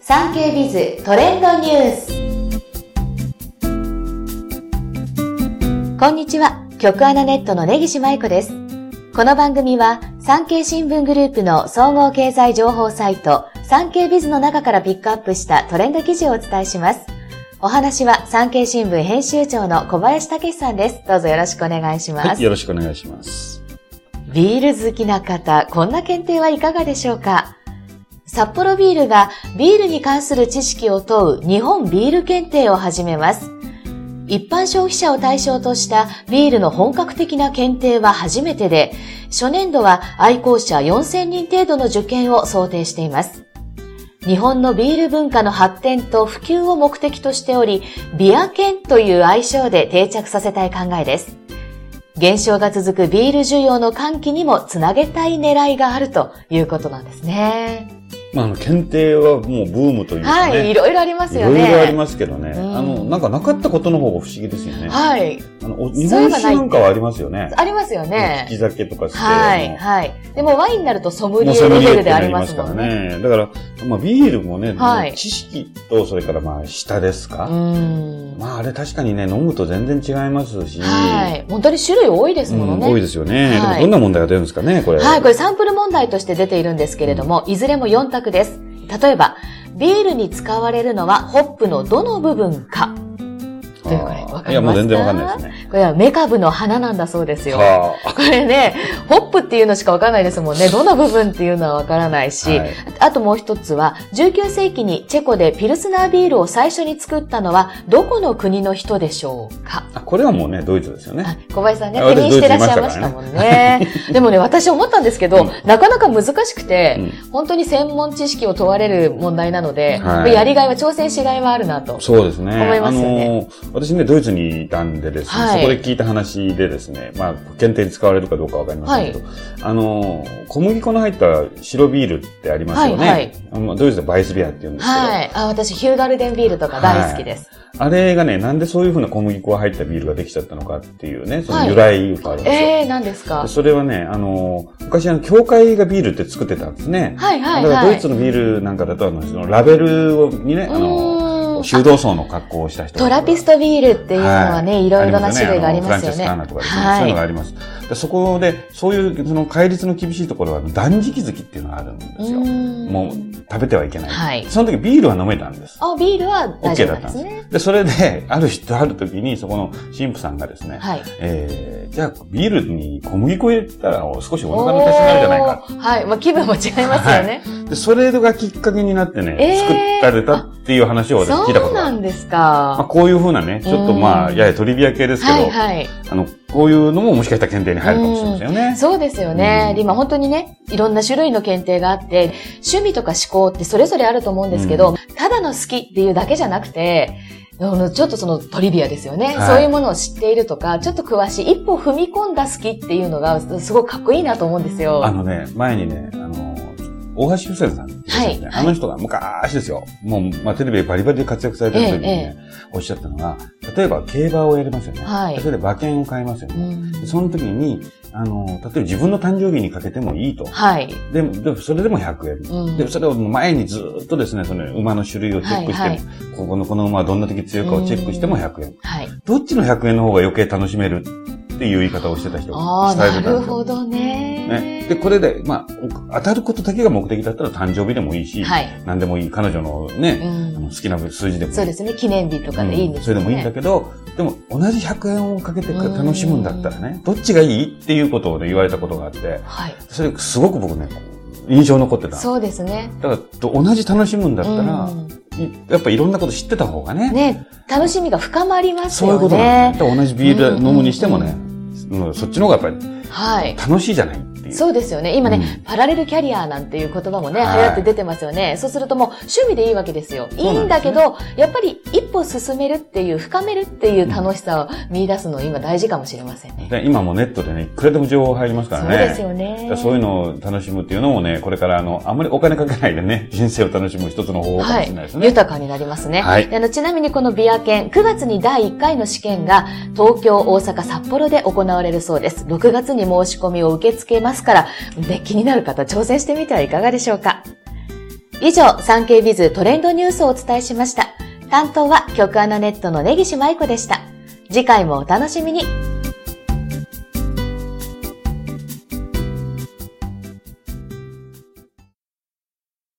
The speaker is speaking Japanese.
産経ビズトレンドニュース。こんにちは、局アナネットの根岸舞子です。この番組は産経新聞グループの総合経済情報サイト産経ビズの中からピックアップしたトレンド記事をお伝えします。お話は産経新聞編集長の小林武史さんです。どうぞよろしくお願いします。 はい、よろしくお願いします。 ビール好きな方、こんな検定はいかがでしょうか。札幌ビールがビールに関する知識を問う日本ビール検定を始めます。一般消費者を対象としたビールの本格的な検定は初めてで、初年度は愛好者4000人程度の受験を想定しています。日本のビール文化の発展と普及を目的としており、ビア検という愛称で定着させたい考えです。減少が続くビール需要の喚起にもつなげたい狙いがあるということなんですね。 検定はもうブームというかね。 はい、いろいろありますよね。 いろいろありますけどね。なかったことの方が不思議ですよね。 はい。 日本酒なんかはありますよね。 ありますよね。 利き酒とかして。 はい、はい。でもワインになるとソムリエレベルでありますもんね。 だから、ビールもね、知識と、それから舌ですか。あれ確かにね、飲むと全然違いますし。 はい。本当に種類多いですものね。 多いですよね。でもどんな問題が出るんですかね、これ。 はい、これサンプル問題として出ているんですけれども、いずれも4択です。例えば、ビールに使われるのはホップのどの部分か。というこれ、わかりますか？ いや、もう全然わかんないですね。 これはメカブの花なんだそうですよ。これね、ホップっていうのしかわからないですもんね。どの部分っていうのはわからないし、あともう一つは、19世紀にチェコでピルスナービールを最初に作ったのは、どこの国の人でしょうか？ これはもうね、ドイツですよね。 小林さんね、不倫してらっしゃいましたもんね。でもね、私思ったんですけど、なかなか難しくて、本当に専門知識を問われる問題なので、やりがいは、挑戦しがいはあるなと。 そうですね。思いますよね。 私ね、ドイツにいたんでですね、そこで聞いた話でですね、検定に使われるかどうかわかりませんけど、小麦粉の入った白ビールってありますよね。ドイツでバイスビアって言うんですけど。 はい。私、ヒューガルデンビールとか大好きです。 あれがね、なんでそういう風な小麦粉が入ったビールができちゃったのかっていうね、その由来があるんですよ。 何ですか？ それはね、昔教会がビールって作ってたんですね。 はいはいはい。 だからドイツのビールなんかだと、そのラベルにね、修道僧の格好をした人。 トラピストビールっていうのはね、いろいろな種類がありますよね。 フランチェスカーナとかですね。そういうのがあります。そこで、そういう、その戒律の厳しいところは断食月っていうのがあるんですよ。もう、食べてはいけない。 はい。 その時ビールは飲めたんです。 ビールは大丈夫なんですね。 OK だったんです。で、それで、ある時に、そこの神父さんがですね、じゃあ、ビールに小麦粉入れたら少しお腹の足しになるじゃないか。 はい。気分も違いますよね。 で、それがきっかけになってね、作られたっていう話を私聞いたことがある。 そうなんですか。 こういう風なね、ちょっとややトリビア系ですけど、こういうのももしかしたら検定に入るかもしれませんよね。 そうですよね。今本当にね、いろんな種類の検定があって、趣味とか思考ってそれぞれあると思うんですけど、ただの好きっていうだけじゃなくて、ちょっとそのトリビアですよね。そういうものを知っているとか、ちょっと詳しい、一歩踏み込んだ好きっていうのがすごくかっこいいなと思うんですよ。 前にね、大橋巨泉さんっていうね、あの人が昔ですよ。もう、テレビでバリバリで活躍されてる時にね、おっしゃったのが、例えば競馬をやりますよね。例えば馬券を買いますよね。その時に、例えば自分の誕生日にかけてもいいと。で、それでも100円。で、それを前にずっとですね、その馬の種類をチェックして、この馬はどんな時強いかをチェックしても100円。どっちの100円の方が余計楽しめるっていう言い方をしてた人が伝えてたんですよ。 なるほどね。 で、これで、当たることだけが目的だったら誕生日でもいいし、何でもいい。彼女のね、好きな数字でもいい。 そうですね。記念日とかでいいんですね。 それでもいいんだけど、でも同じ100円をかけて楽しむんだったらね、どっちがいいっていうことを言われたことがあって、それすごく僕ね、印象残ってた。 そうですね。 だから同じ楽しむんだったら、やっぱいろんなこと知ってた方がね。 ね、楽しみが深まりますよね。 そういうことなんですね。同じビール飲むにしてもね、そっちの方がやっぱり楽しいじゃないっていう。 そうですよね。今ね、パラレルキャリアなんていう言葉もね、流行って出てますよね。そうするともう趣味でいいわけですよ。いいんだけど、やっぱり一歩進めるっていう、深めるっていう楽しさを見出すの今大事かもしれませんね。 で今もネットでね、いくらでも情報入りますからね。 そうですよね。 そういうのを楽しむっていうのもね、これからあんまりお金かけないでね、人生を楽しむ一つの方法かもしれないですね。 豊かになりますね。ちなみにこのビア検、9月に第1回の試験が東京、大阪、札幌で行われるそうです。6月に申し込みを受け付けますから、気になる方挑戦してみてはいかがでしょうか。 以上、産経ビズトレンドニュースをお伝えしました。担当は局アナネットの根岸舞子でした。次回もお楽しみに。